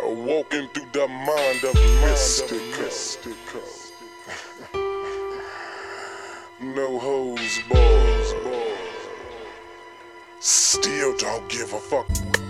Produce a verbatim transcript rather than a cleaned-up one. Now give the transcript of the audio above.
Walking through the mind of Mystika. No hoes, balls. Still don't give a fuck.